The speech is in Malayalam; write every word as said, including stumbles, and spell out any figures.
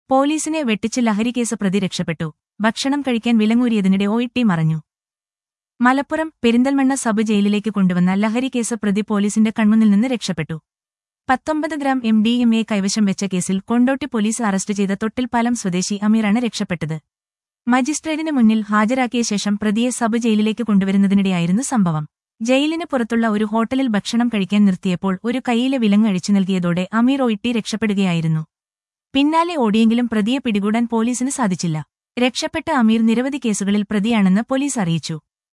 പോലീസിനെ വെട്ടിച്ച് ലഹരിക്കേസ് പ്രതി രക്ഷപ്പെട്ടു. ഭക്ഷണം കഴിക്കാൻ വിലങ്ങൂരിയതിനിടെ ഒ.ഇ.ടി മറഞ്ഞു. മലപ്പുറം പെരിന്തൽമണ്ണ സബ് ജയിലിലേക്ക് കൊണ്ടുവന്ന ലഹരിക്കേസ് പ്രതി പോലീസിന്റെ കൺമുന്നിൽ നിന്ന് രക്ഷപ്പെട്ടു. പത്തൊമ്പത് gram M D M A കൈവശം വെച്ച കേസിൽ കൊണ്ടോട്ടി പോലീസ് അറസ്റ്റ് ചെയ്ത തൊട്ടിൽപ്പാലം സ്വദേശി അമീറാണ് രക്ഷപ്പെട്ടത്. മജിസ്ട്രേറ്റിന് മുന്നിൽ ഹാജരാക്കിയ ശേഷം പ്രതിയെ സബ് ജയിലിലേക്ക് കൊണ്ടുവരുന്നതിനിടെയായിരുന്നു സംഭവം. ജയിലിന് പുറത്തുള്ള ഒരു ഹോട്ടലിൽ ഭക്ഷണം കഴിക്കാൻ നിർത്തിയപ്പോൾ ഒരു കൈയിലെ വിലങ്ങ് അഴിച്ചു നൽകിയതോടെ അമീർ ഒ.ഇ.ടി രക്ഷപ്പെടുകയായിരുന്നു. പിന്നാലെ ഓടിയെങ്കിലും പ്രതിയെ പിടികൂടാൻ പോലീസിന് സാധിച്ചില്ല. രക്ഷപ്പെട്ട അമീർ നിരവധി കേസുകളിൽ പ്രതിയാണെന്ന് പോലീസ് അറിയിച്ചു.